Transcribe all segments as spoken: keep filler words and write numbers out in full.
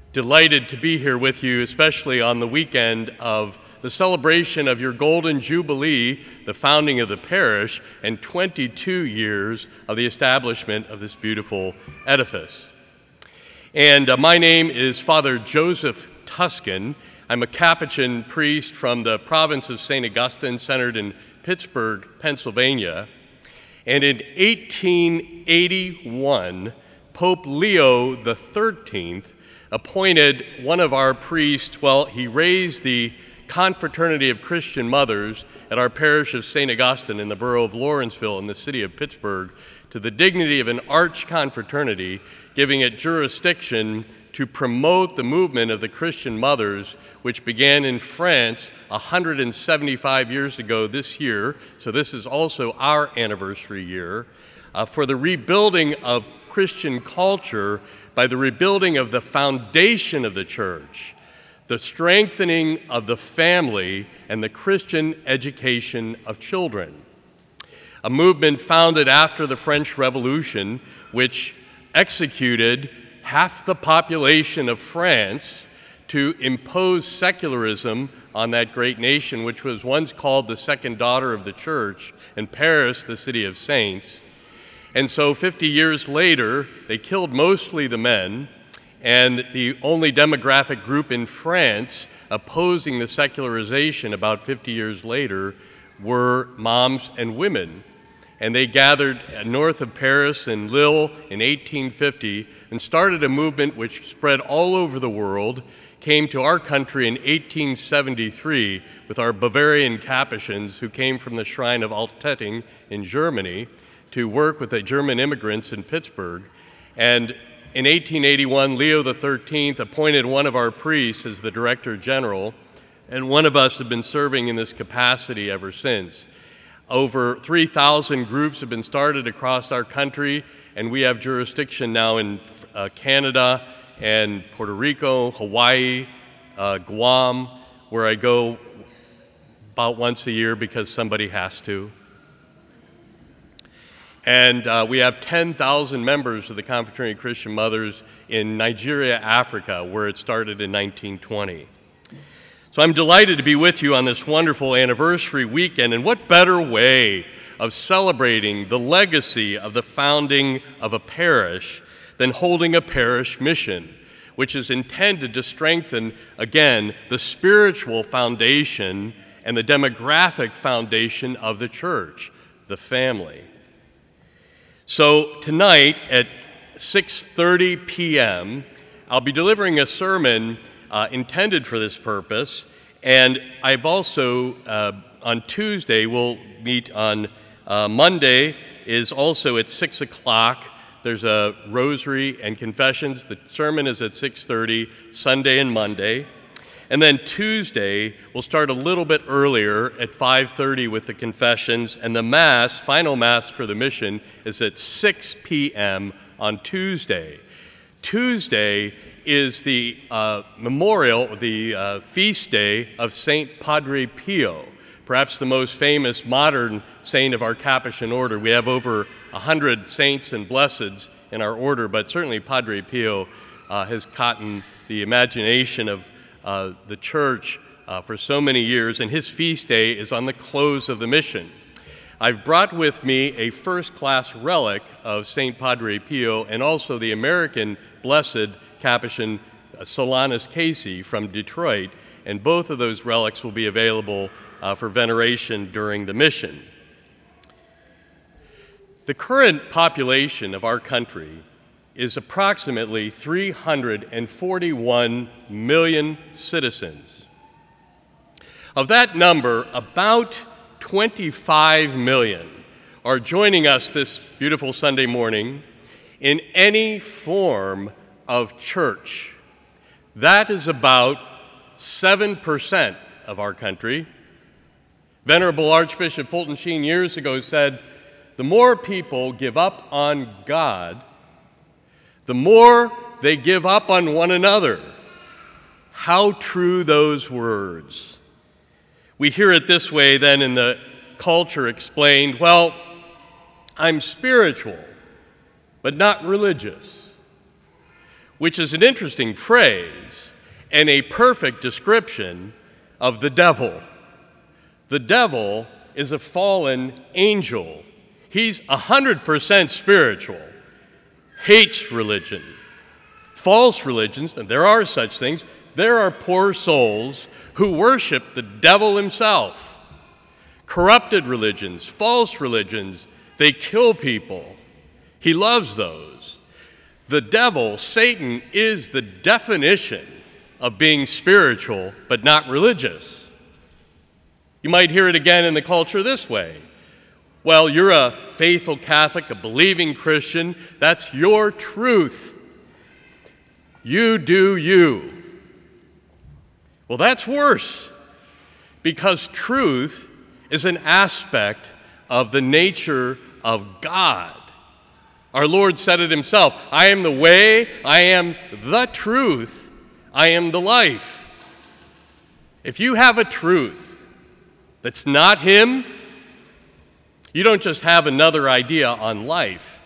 Delighted to be here with you, especially on the weekend of the celebration of your Golden Jubilee, the founding of the parish, and twenty-two years of the establishment of this beautiful edifice. And uh, my name is Father Joseph Tuscan. I'm a Capuchin priest from the province of Saint Augustine, centered in Pittsburgh, Pennsylvania. And in eighteen eighty-one, Pope Leo the thirteenth appointed one of our priests. Well, he raised the Confraternity of Christian Mothers at our parish of Saint Augustine in the borough of Lawrenceville in the city of Pittsburgh to the dignity of an archconfraternity, giving it jurisdiction to promote the movement of the Christian Mothers, which began in France one hundred seventy-five years ago this year. So this is also our anniversary year, uh, for the rebuilding of Christian culture by the rebuilding of the foundation of the church, the strengthening of the family, and the Christian education of children. A movement founded after the French Revolution, which executed half the population of France to impose secularism on that great nation, which was once called the second daughter of the church, and Paris, the city of saints. And so fifty years later, they killed mostly the men, and the only demographic group in France opposing the secularization about fifty years later were moms and women. And they gathered north of Paris in Lille in eighteen fifty and started a movement which spread all over the world, came to our country in eighteen seventy-three with our Bavarian Capuchins who came from the shrine of Altötting in Germany to work with the German immigrants in Pittsburgh. And in eighteen eighty-one, Leo the thirteenth appointed one of our priests as the Director General, and one of us have been serving in this capacity ever since. Over three thousand groups have been started across our country, and we have jurisdiction now in uh, Canada and Puerto Rico, Hawaii, uh, Guam, where I go about once a year because somebody has to. And uh, we have ten thousand members of the Confraternity of Christian Mothers in Nigeria, Africa, where it started in nineteen twenty. So I'm delighted to be with you on this wonderful anniversary weekend, and what better way of celebrating the legacy of the founding of a parish than holding a parish mission, which is intended to strengthen, again, the spiritual foundation and the demographic foundation of the church, the family. So tonight at six thirty p.m., I'll be delivering a sermon Uh, intended for this purpose, and I've also, uh, on Tuesday, we'll meet on uh, Monday, is also at six o'clock. There's a rosary and confessions. The sermon is at six thirty, Sunday and Monday. And then Tuesday, we'll start a little bit earlier at five thirty with the confessions, and the Mass, final Mass for the mission, is at six p.m. on Tuesday. Tuesday is the uh, memorial, the uh, feast day of Saint Padre Pio, perhaps the most famous modern saint of our Capuchin order. We have over one hundred saints and blesseds in our order, but certainly Padre Pio uh, has caught in the imagination of uh, the church uh, for so many years, and his feast day is on the close of the mission. I've brought with me a first-class relic of Saint Padre Pio and also the American blessed Capuchin Solanus Casey from Detroit, and both of those relics will be available uh, for veneration during the mission. The current population of our country is approximately three hundred forty-one million citizens. Of that number, about twenty-five million are joining us this beautiful Sunday morning in any form of church. That is about seven percent of our country. Venerable Archbishop Fulton Sheen years ago said, the more people give up on God, the more they give up on one another. How true those words. We hear it this way then in the culture explained, well, I'm spiritual, but not religious. which is an interesting phrase and a perfect description of the devil. The devil is a fallen angel. He's one hundred percent spiritual, hates religion. False religions, and there are such things, there are poor souls who worship the devil himself. Corrupted religions, false religions, they kill people. He loves those. The devil, Satan, is the definition of being spiritual but not religious. You might hear it again in the culture this way. Well, you're a faithful Catholic, a believing Christian. That's your truth. You do you. Well, that's worse, because truth is an aspect of the nature of God. Our Lord said it himself, I am the way, I am the truth, I am the life. If you have a truth that's not him, you don't just have another idea on life.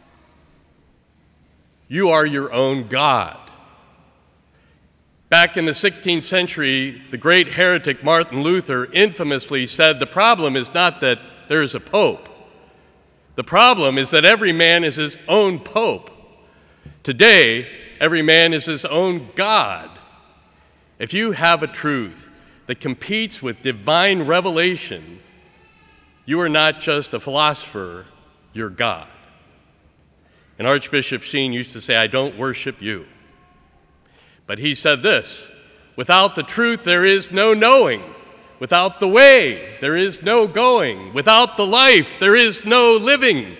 You are your own God. Back in the sixteenth century, the great heretic Martin Luther infamously said, the problem is not that there is a pope. The problem is that every man is his own pope. Today, every man is his own God. If you have a truth that competes with divine revelation, you are not just a philosopher, you're God. And Archbishop Sheen used to say, I don't worship you. But he said this, without the truth there is no knowing. Without the way there is no going. Without the life there is no living.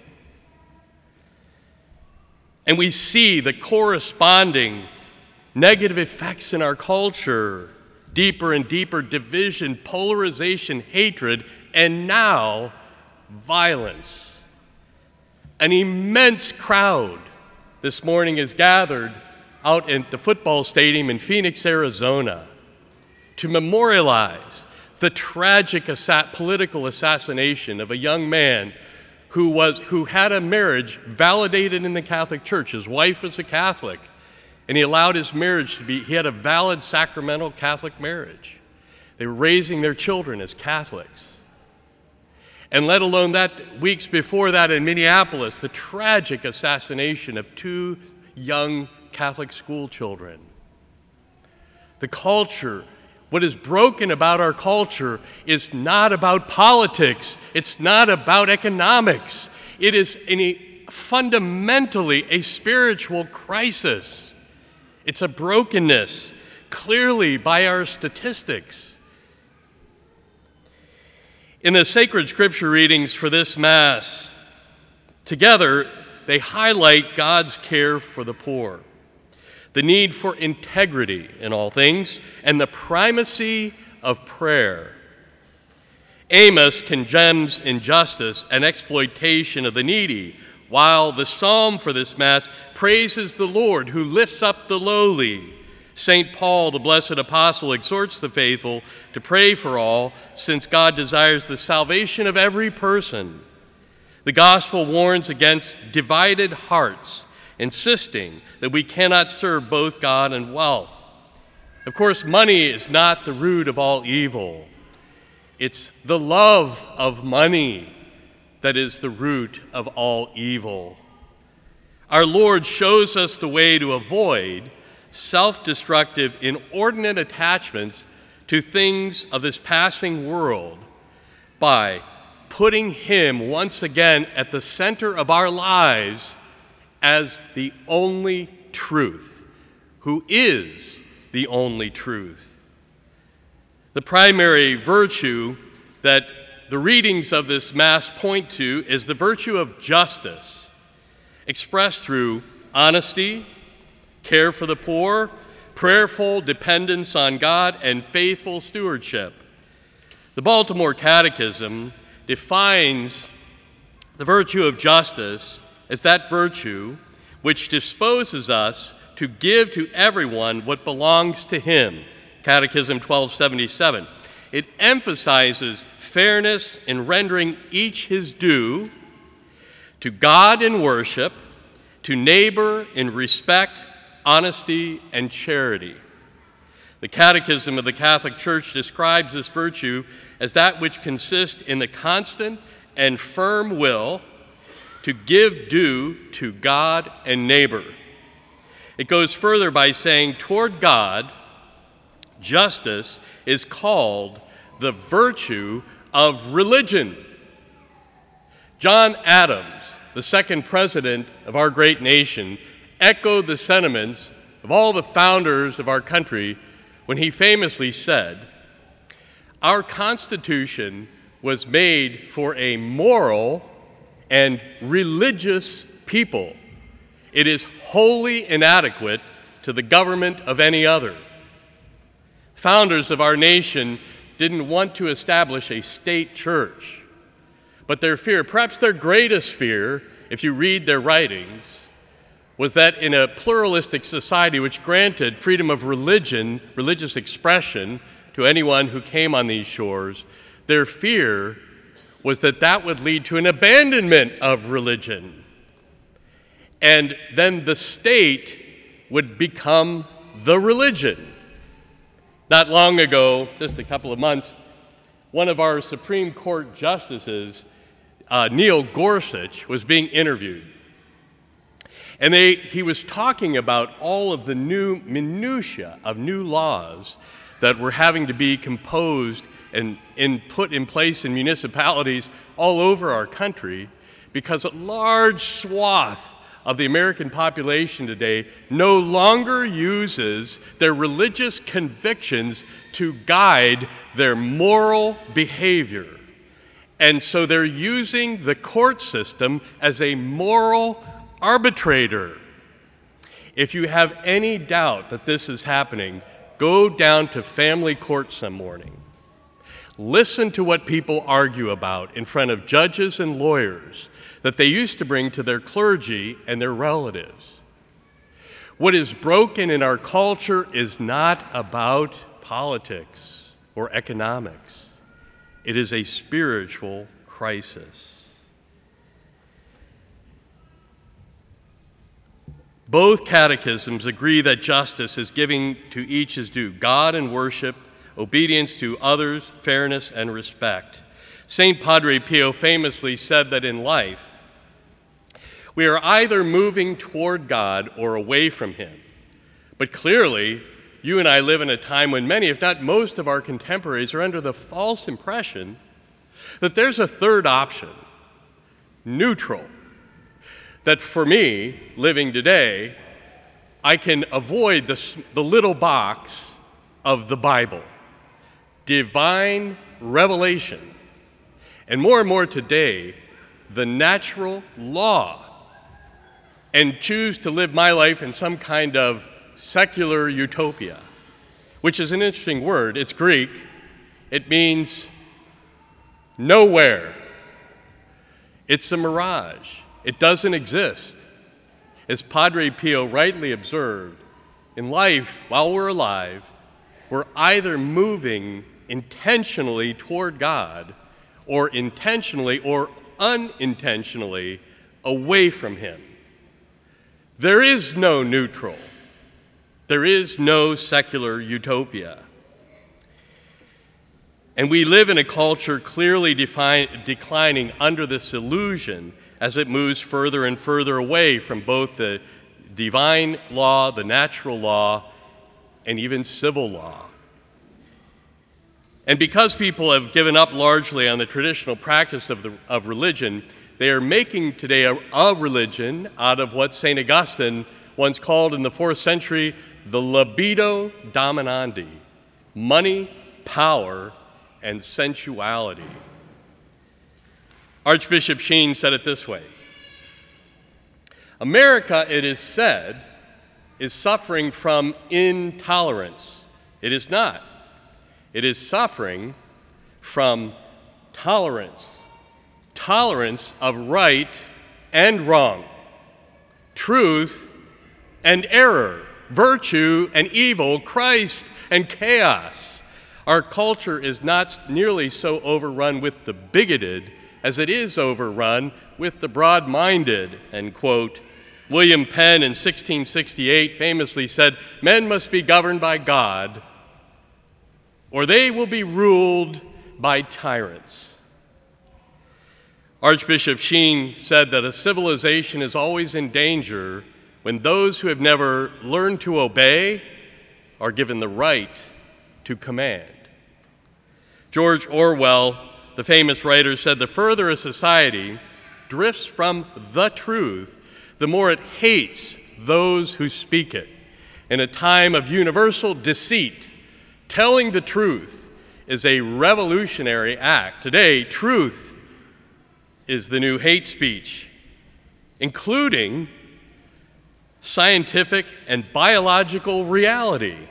And we see the corresponding negative effects in our culture, deeper and deeper division, polarization, hatred, and now violence. An immense crowd this morning is gathered out at the football stadium in Phoenix, Arizona, to memorialize the tragic assa- political assassination of a young man who was who had a marriage validated in the Catholic Church. His wife was a Catholic, and he allowed his marriage to be, he had a valid sacramental Catholic marriage. They were raising their children as Catholics. And let alone that, weeks before that in Minneapolis, the tragic assassination of two young Catholic school children. The culture, what is broken about our culture is not about politics. It's not about economics. It is in a, fundamentally a spiritual crisis. It's a brokenness, clearly by our statistics. In the sacred scripture readings for this Mass, together they highlight God's care for the poor, the need for integrity in all things, and the primacy of prayer. Amos condemns injustice and exploitation of the needy, while the psalm for this Mass praises the Lord who lifts up the lowly. Saint Paul, the blessed apostle, exhorts the faithful to pray for all, since God desires the salvation of every person. The gospel warns against divided hearts, insisting that we cannot serve both God and wealth. Of course, money is not the root of all evil. It's the love of money that is the root of all evil. Our Lord shows us the way to avoid self-destructive, inordinate attachments to things of this passing world by putting Him once again at the center of our lives as the only truth, who is the only truth. The primary virtue that the readings of this Mass point to is the virtue of justice, expressed through honesty, care for the poor, prayerful dependence on God, and faithful stewardship. The Baltimore Catechism defines the virtue of justice as that virtue which disposes us to give to everyone what belongs to him. Catechism twelve seventy-seven. It emphasizes fairness in rendering each his due, to God in worship, to neighbor in respect, honesty, and charity. The Catechism of the Catholic Church describes this virtue as that which consists in the constant and firm will to give due to God and neighbor. It goes further by saying, toward God, justice is called the virtue of religion. John Adams, the second president of our great nation, echoed the sentiments of all the founders of our country when he famously said, "Our Constitution was made for a moral and religious people. It is wholly inadequate to the government of any other." Founders of our nation didn't want to establish a state church, but their fear, perhaps their greatest fear, if you read their writings, was that in a pluralistic society which granted freedom of religion, religious expression to anyone who came on these shores, their fear was that that would lead to an abandonment of religion. And then the state would become the religion. Not long ago, just a couple of months, one of our Supreme Court justices, uh, Neil Gorsuch, was being interviewed. And they, he was talking about all of the new minutiae of new laws that were having to be composed and, and put in place in municipalities all over our country, because a large swath of the American population today no longer uses their religious convictions to guide their moral behavior. And so they're using the court system as a moral arbitrator. If you have any doubt that this is happening, go down to family court some morning. Listen to what people argue about in front of judges and lawyers that they used to bring to their clergy and their relatives. What is broken in our culture is not about politics or economics. It is a spiritual crisis. Both catechisms agree that justice is giving to each his due: God and worship, obedience to others, fairness and respect. Saint Padre Pio famously said that in life, we are either moving toward God or away from him. But clearly, you and I live in a time when many, if not most, of our contemporaries are under the false impression that there's a third option, neutral. That for me, living today, I can avoid the, the little box of the Bible, divine revelation, and more and more today, the natural law, and choose to live my life in some kind of secular utopia, which is an interesting word. It's Greek. It means nowhere. It's a mirage. It doesn't exist. As Padre Pio rightly observed, in life, while we're alive, we're either moving intentionally toward God or intentionally or unintentionally away from him. There is no neutral. There is no secular utopia. And we live in a culture clearly define, declining under this illusion as it moves further and further away from both the divine law, the natural law, and even civil law. And because people have given up largely on the traditional practice of, the, of religion, they are making today a, a religion out of what Saint Augustine once called in the fourth century the libido dominandi, money, power, and sensuality. Archbishop Sheen said it this way: America, it is said, is suffering from intolerance. It is not. It is suffering from tolerance. Tolerance of right and wrong, truth and error, virtue and evil, Christ and chaos. Our culture is not nearly so overrun with the bigoted as it is overrun with the broad-minded, end quote. William Penn in sixteen sixty-eight famously said, "Men must be governed by God, or they will be ruled by tyrants." Archbishop Sheen said that a civilization is always in danger when those who have never learned to obey are given the right to command. George Orwell, the famous writer, said, "The further a society drifts from the truth, the more it hates those who speak it. In a time of universal deceit, telling the truth is a revolutionary act. Today, truth is the new hate speech, including scientific and biological reality."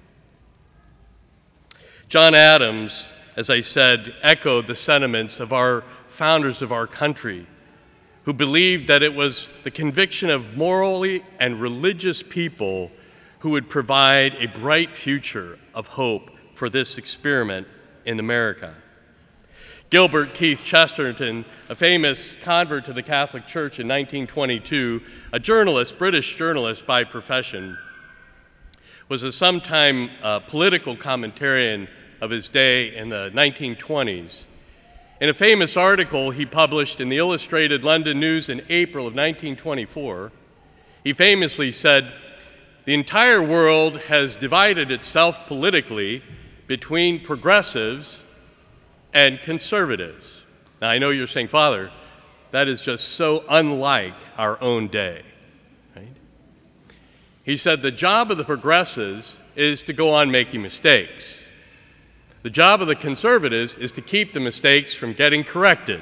John Adams, as I said, echoed the sentiments of our founders of our country, who believed that it was the conviction of morally and religious people who would provide a bright future of hope for this experiment in America. Gilbert Keith Chesterton, a famous convert to the Catholic Church in nineteen twenty-two, a journalist, British journalist by profession, was a sometime uh, political commentarian of his day in the nineteen twenties. In a famous article he published in the Illustrated London News in April of nineteen twenty-four, he famously said, "The entire world has divided itself politically between progressives and conservatives." Now, I know you're saying, "Father, that is just so unlike our own day." Right? He said, "The job of the progressives is to go on making mistakes. The job of the conservatives is to keep the mistakes from getting corrected."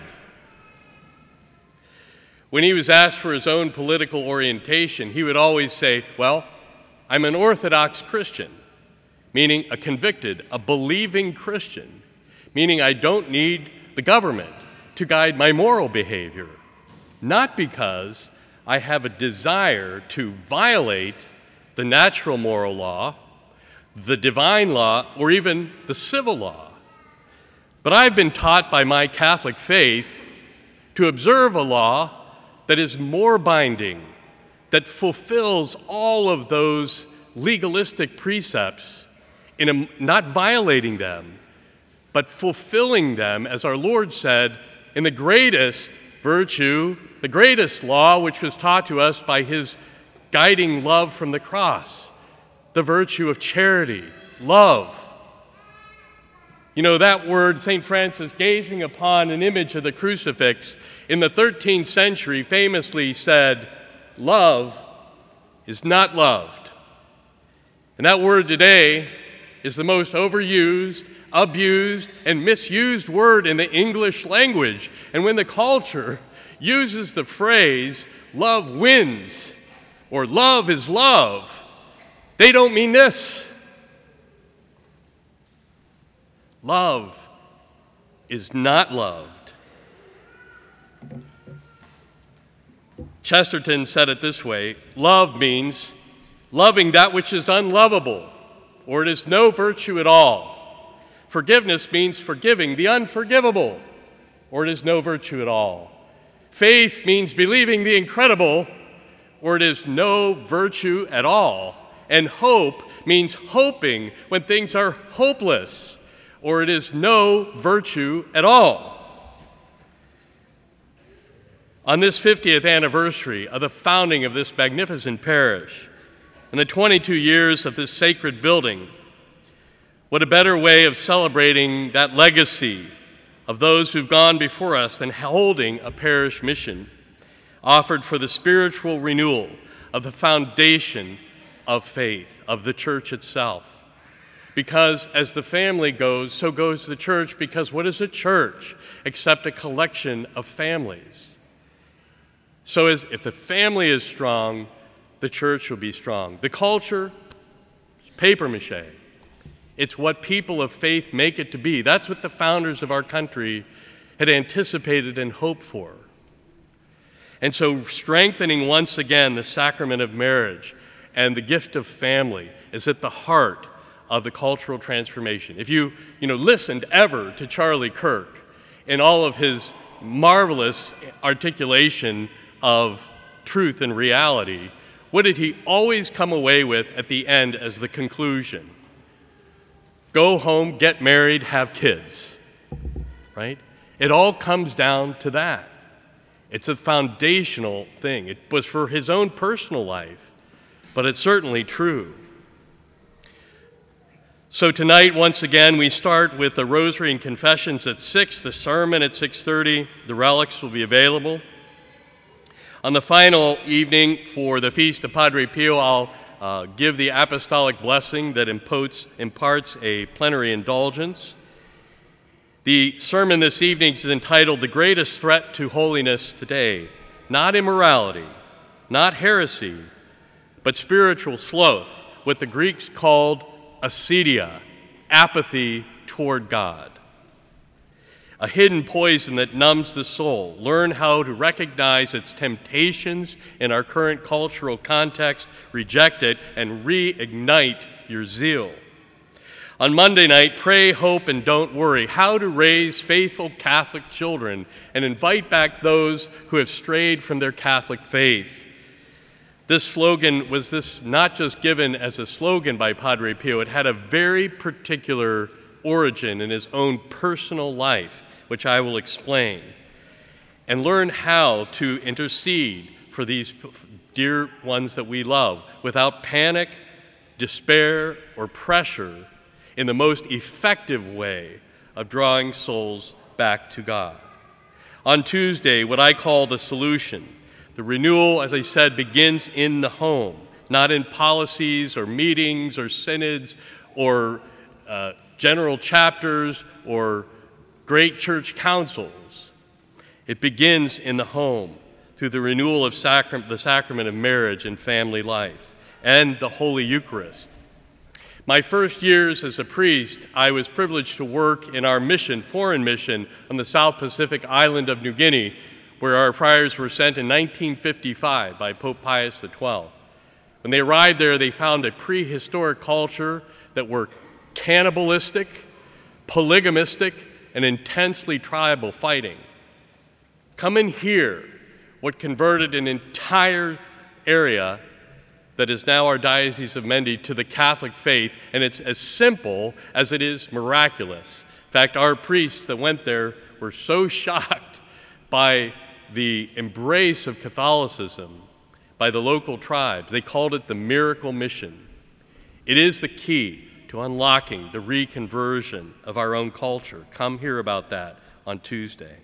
When he was asked for his own political orientation, he would always say, "Well, I'm an Orthodox Christian," meaning a convicted, a believing Christian, meaning I don't need the government to guide my moral behavior, not because I have a desire to violate the natural moral law, the divine law, or even the civil law. But I've been taught by my Catholic faith to observe a law that is more binding, that fulfills all of those legalistic precepts in a, not violating them, but fulfilling them, as our Lord said, in the greatest virtue, the greatest law which was taught to us by his guiding love from the cross, the virtue of charity, love. You know, that word, Saint Francis, gazing upon an image of the crucifix in the thirteenth century, famously said, "Love is not loved." And that word today is the most overused, abused, and misused word in the English language. And when the culture uses the phrase, "love wins," or "love is love," they don't mean this. Love is not loved. Chesterton said it this way: love means loving that which is unlovable, or it is no virtue at all. Forgiveness means forgiving the unforgivable, or it is no virtue at all. Faith means believing the incredible, or it is no virtue at all. And hope means hoping when things are hopeless, or it is no virtue at all. On this fiftieth anniversary of the founding of this magnificent parish, and the twenty-two years of this sacred building, what a better way of celebrating that legacy of those who've gone before us than holding a parish mission offered for the spiritual renewal of the foundation of faith, of the church itself. Because as the family goes, so goes the church, because what is a church except a collection of families? So as if the family is strong, the church will be strong. The culture, paper mache. It's what people of faith make it to be. That's what the founders of our country had anticipated and hoped for. And so strengthening once again the sacrament of marriage and the gift of family is at the heart of the cultural transformation. If you, you know, listened ever to Charlie Kirk in all of his marvelous articulation of truth and reality, what did he always come away with at the end as the conclusion? Go home, get married, have kids, right? It all comes down to that. It's a foundational thing. It was for his own personal life, but it's certainly true. So tonight, once again, we start with the Rosary and Confessions at six, the sermon at six thirty. The relics will be available. On the final evening for the Feast of Padre Pio, I'll uh, give the apostolic blessing that imparts, imparts a plenary indulgence. The sermon this evening is entitled, The Greatest Threat to Holiness Today. Not immorality, not heresy, but spiritual sloth, what the Greeks called acedia, apathy toward God. A hidden poison that numbs the soul. Learn how to recognize its temptations in our current cultural context, reject it, and reignite your zeal. On Monday night, pray, hope, and don't worry. How to raise faithful Catholic children and invite back those who have strayed from their Catholic faith. This slogan was this not just given as a slogan by Padre Pio, it had a very particular origin in his own personal life, which I will explain. And learn how to intercede for these dear ones that we love without panic, despair, or pressure, in the most effective way of drawing souls back to God. On Tuesday, what I call the solution. The renewal, as I said, begins in the home, not in policies or meetings or synods or uh, general chapters or great church councils. It begins in the home through the renewal of sacram- the sacrament of marriage and family life and the Holy Eucharist. My first years as a priest, I was privileged to work in our mission, foreign mission, on the South Pacific island of New Guinea, where our friars were sent in nineteen fifty-five by Pope Pius the twelfth. When they arrived there, they found a prehistoric culture that were cannibalistic, polygamistic, and intensely tribal fighting. Come and hear what converted an entire area that is now our Diocese of Mendi to the Catholic faith, and it's as simple as it is miraculous. In fact, our priests that went there were so shocked by the embrace of Catholicism by the local tribes. They called it the miracle mission. It is the key to unlocking the reconversion of our own culture. Come hear about that on Tuesday.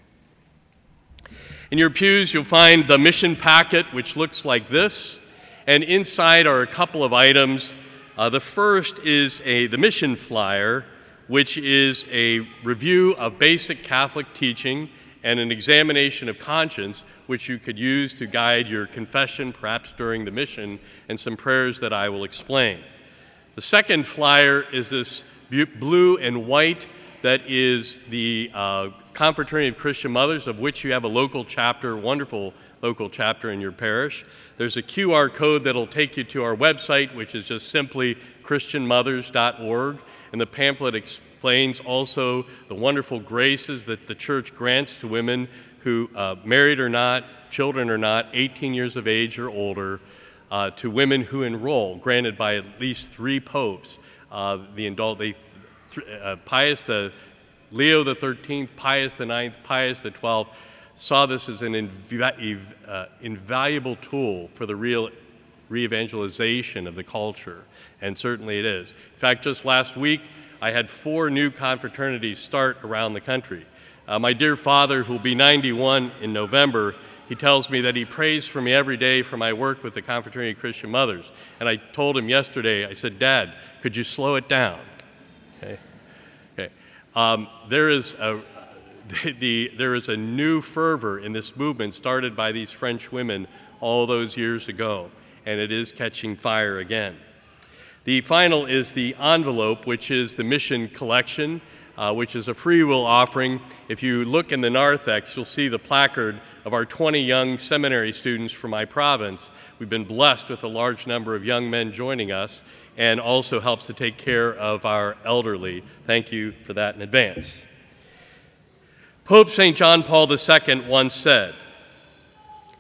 In your pews, you'll find the mission packet, which looks like this. And inside are a couple of items. Uh, the first is a, the mission flyer, which is a review of basic Catholic teaching and an examination of conscience, which you could use to guide your confession, perhaps during the mission, and some prayers that I will explain. The second flyer is this blue and white that is the uh, Confraternity of Christian Mothers, of which you have a local chapter, wonderful local chapter in your parish. There's a Q R code that'll take you to our website, which is just simply christian mothers dot org, and the pamphlet explains also the wonderful graces that the Church grants to women who, uh, married or not, children or not, eighteen years of age or older, uh, to women who enroll, granted by at least three popes. Uh, the indul- they, uh, Pius the Leo the thirteenth, Pius the ninth, Pius the twelfth, saw this as an inv- uh, invaluable tool for the real re-evangelization of the culture, and certainly it is. In fact, just last week, I had four new confraternities start around the country. Uh, my dear father, who will be ninety-one in November, he tells me that he prays for me every day for my work with the Confraternity of Christian Mothers. And I told him yesterday, I said, Dad, could you slow it down? Okay. Okay. Um, there is a The, the, there is a new fervor in this movement started by these French women all those years ago, and it is catching fire again. The final is the envelope, which is the mission collection, uh, which is a free will offering. If you look in the narthex, you'll see the placard of our twenty young seminary students from my province. We've been blessed with a large number of young men joining us, and also helps to take care of our elderly. Thank you for that in advance. Pope Saint John Paul the Second once said,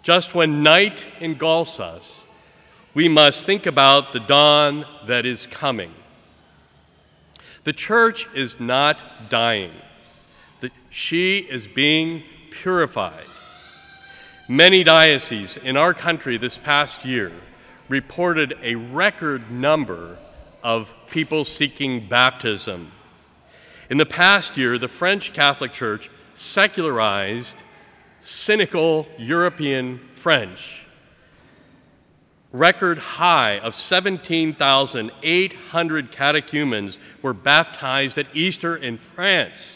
Just when night engulfs us, we must think about the dawn that is coming. The church is not dying. She is being purified. Many dioceses in our country this past year reported a record number of people seeking baptism. In the past year, the French Catholic Church secularized cynical European French. Record high of seventeen thousand eight hundred catechumens were baptized at Easter in France,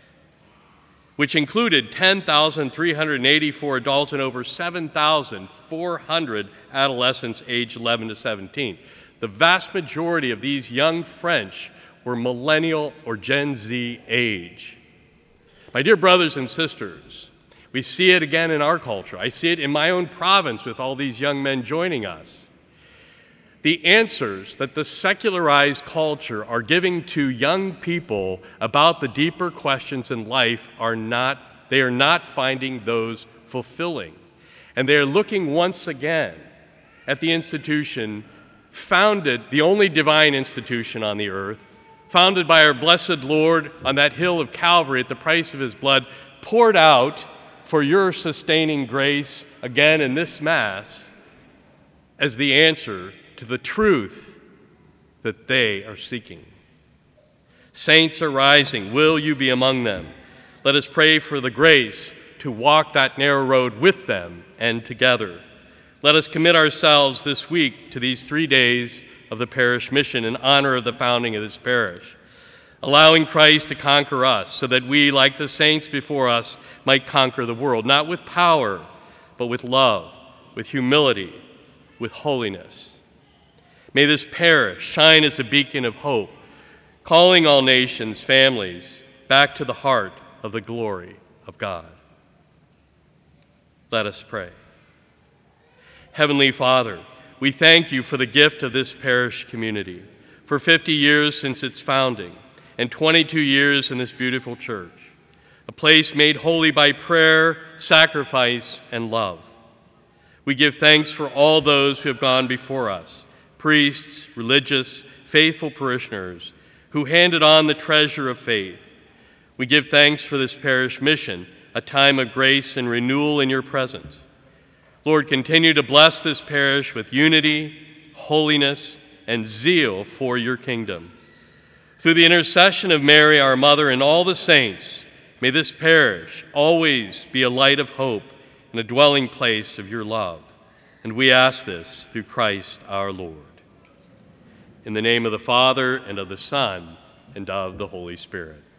which included ten thousand three hundred eighty-four adults and over seven thousand four hundred adolescents aged eleven to seventeen. The vast majority of these young French were millennial or Gen Z age. My dear brothers and sisters, we see it again in our culture. I see it in my own province with all these young men joining us. The answers that the secularized culture are giving to young people about the deeper questions in life are not, they are not finding those fulfilling. And they are looking once again at the institution founded, the only divine institution on the earth, founded by our blessed Lord on that hill of Calvary at the price of his blood, poured out for your sustaining grace again in this Mass as the answer to the truth that they are seeking. Saints are rising. Will you be among them? Let us pray for the grace to walk that narrow road with them and together. Let us commit ourselves this week to these three days of the parish mission in honor of the founding of this parish, allowing Christ to conquer us so that we, like the saints before us, might conquer the world, not with power, but with love, with humility, with holiness. May this parish shine as a beacon of hope, calling all nations, families, back to the heart of the glory of God. Let us pray. Heavenly Father, we thank you for the gift of this parish community, for fifty years since its founding, and twenty-two years in this beautiful church, a place made holy by prayer, sacrifice, and love. We give thanks for all those who have gone before us, priests, religious, faithful parishioners, who handed on the treasure of faith. We give thanks for this parish mission, a time of grace and renewal in your presence. Lord, continue to bless this parish with unity, holiness, and zeal for your kingdom. Through the intercession of Mary, our mother, and all the saints, may this parish always be a light of hope and a dwelling place of your love. And we ask this through Christ our Lord. In the name of the Father, and of the Son, and of the Holy Spirit.